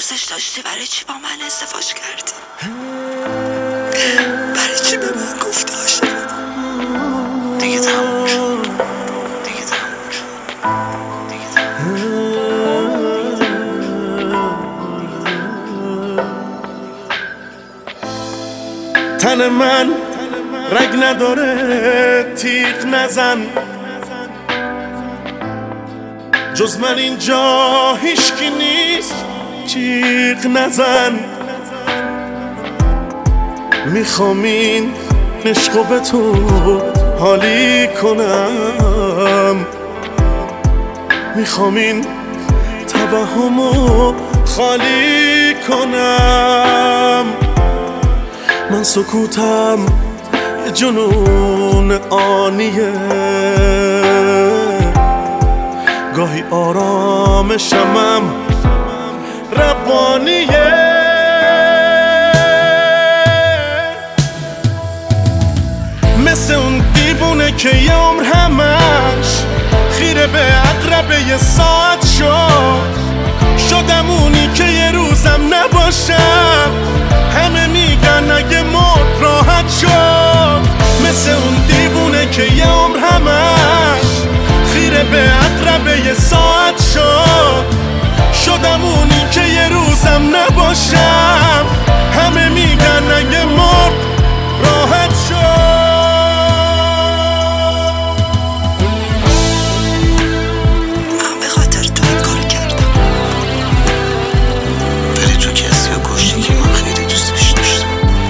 دوستش داشتی برای چی با من ازدواج کردی؟ برای چی به من گفتی عاشقت؟ دیگه تموم شد. تن من رگ نداره، تیغ نزن، جز من اینجا هیچکی نیست، جیغ نزن. میخوام این عشقو به تو حالی کنم، میخوام این توهمو خالی کنم. من سکوتم یه جنون آنیه، گاهی آرامشمم روانیه. مثل اون دیوونه که یه عمر همش خیره به عقربه یه ساعت شدم اونی که یه روزم نباشم. همه میگن اگه مرد راحت شد. مثل اون دیوونه که یه عمر همش خیره به عقربه یه ساعت شدم اونی که یه روزم نباشم. همه میگن اگه مرد راحت شد. من به خاطر تو این کارو کردم، ولی تو کسی رو کشتی که من خیلی دوستش داشتم.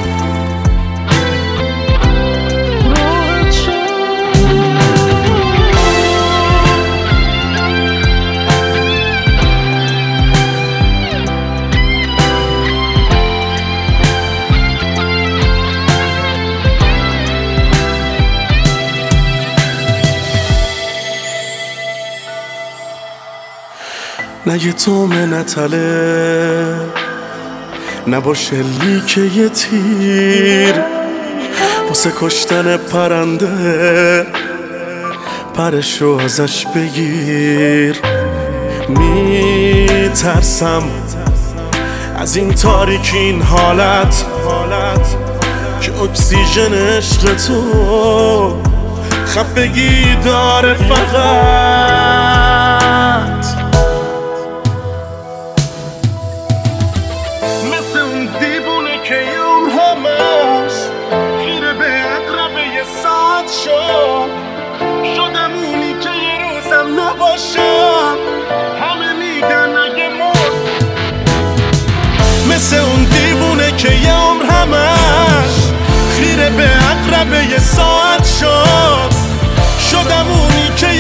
نه یه تومه نتله، نباشه لیک یه تیر واسه کشتن پرنده، پرشو ازش بگیر. میترسم از این تاریکی، این حالت که اکسیژن عشق تو خفگی داره فقط. مثل اون دیوونه که یوم همش خیره به عقربه یه ساعت شدم اونی که یه روزم نباشم. همه میگن اگه مرد. مثل اون دیوونه که یه عمر همش خیره به عقربه یه ساعت شدم اونی که